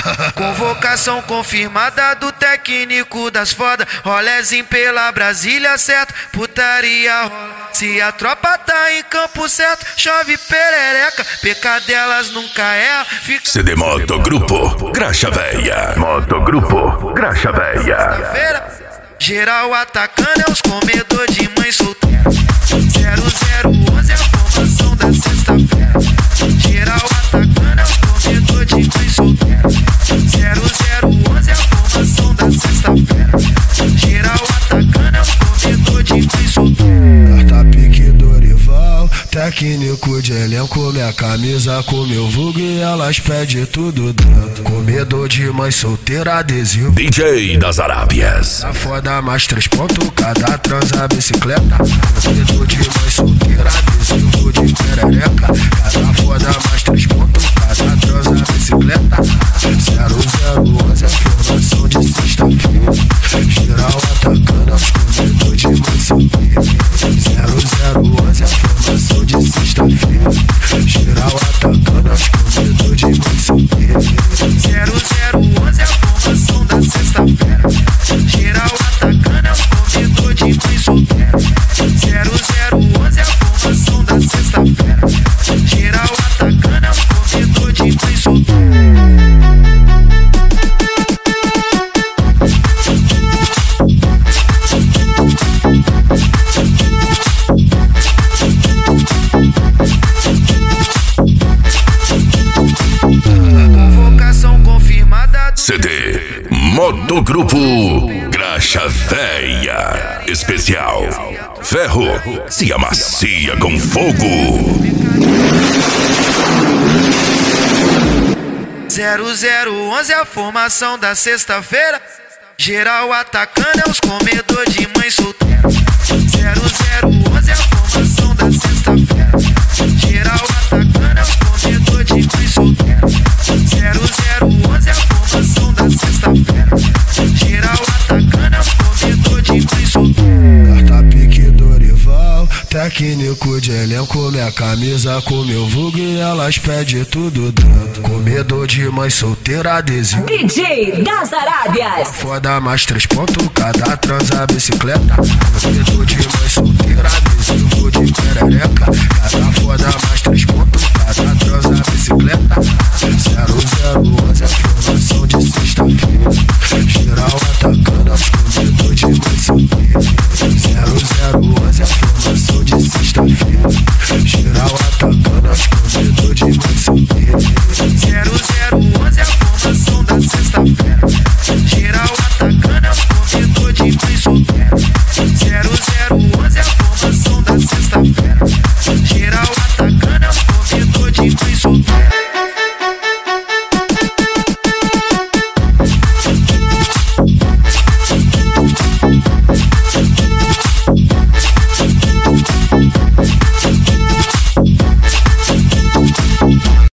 Convocação confirmada do técnico das foda. Rolezinho pela Brasília, certo? Putaria rola. Se a tropa tá em campo certo, chove perereca. Pecadelas nunca erra. CD Motogrupo, Graxa Véia. Motogrupo, Graxa Véia. Geral atacando é os comedor de mãe solteira. 0011 é a formação da sexta-feira. Geral atacando é os comedor de mãe solteira. 0011 é a formação da sexta-feira. Geral atacando é os comedor de mãe solteira. Carta pique Dorival, técnico de elenco, minha camisa com meu vulgo e elas pedem tudo dentro. Comedor de mãe solteira, adesivo DJ das Arábias. A foda mais 3 pontos, cada transa bicicleta. Comedor de mãe solteira, adesivo de perereca. Cada foda mais 3 pontos, cada transa bicicleta. 0011 é formação de sexta-feira. Geral atacando aos comedor de mãe solteira. 0011 é formação de sexta-feira. Geral atacando aos comedor de mãe solteira. 0011 é a formação da sexta-feira. Geral atacando é os comedor de mãe solteira. 0011 é a formação da sexta-feira. Geral atacando é os comedor de mãe solteira. CD Motogrupo, Graxa Véia. Especial Ferro se amacia com fogo. 0011 é a formação da sexta-feira. Geral atacando é os comedor de mãe solteira. 0011 é a formação da sexta-feira. Geral atacando é os comedor de mãe solteira. 0011 é a formação da sexta-feira. Geral atacando é os comedor de mãe solteira. Carta pique Dorival, técnico de elenco, minha camisa com meu vulgo e elas pedem tudo dentro. Comedor de mãe solteira, adesivo DJ das Arábias. foda mais 3 pontos, cada transa bicicleta. Comedor de mãe solteira, adesivo de perereca. Cada foda mais 3 pontos, cada transa bicicleta. 0011